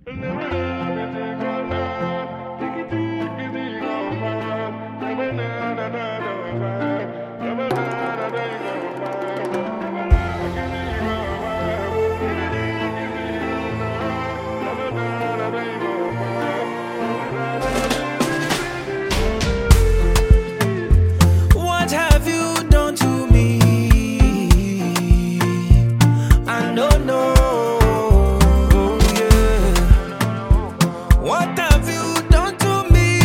What have you done to me? I don't know. Yeah. What have you done to me?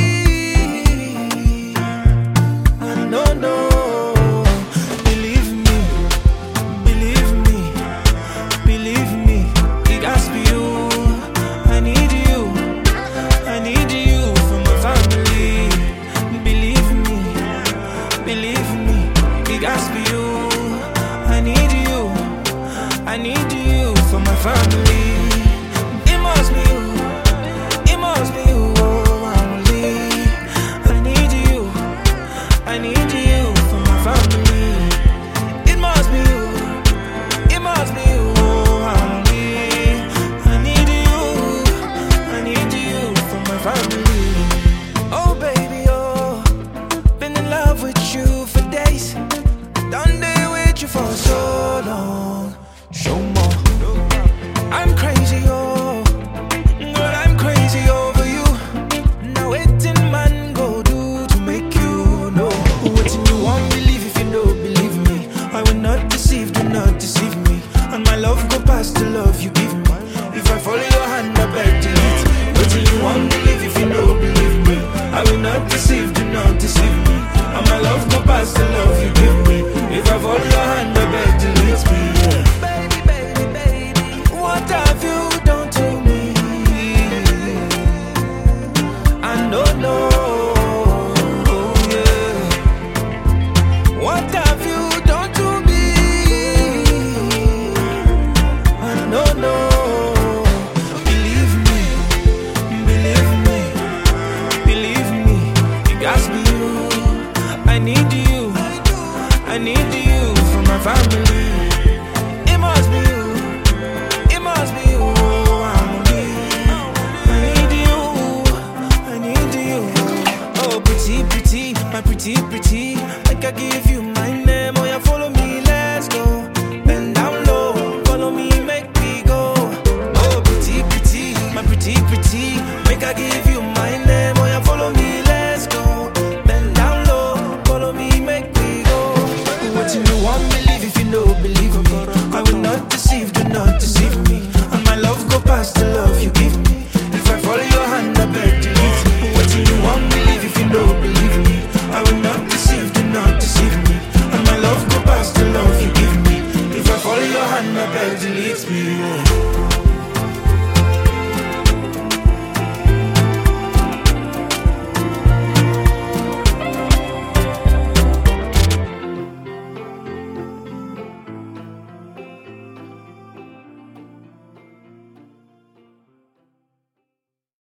I don't know. Believe me, believe me, believe me. It has to be you. I need you. I need you for my family. Believe me, believe me. It has to be you. I need you. I need you for my family. It must be you. It must be you. Oh, only. I need you. I need you for my family. It must be you. It must be you. Oh, only. I need you. I need you for my family. Oh, baby, oh. Been in love with you for days. Done day with you for so long. Show more. I'm crazy, oh. Girl, I'm crazy over you. Now waiting man go do to make you know. What you want, believe if you don't believe me. I will not deceive, do not deceive me. And my love go past the love you give me. If I follow your hand, I beg delete. What you want, believe if you don't believe me. I will not deceive, do not deceive me. And my love go past the love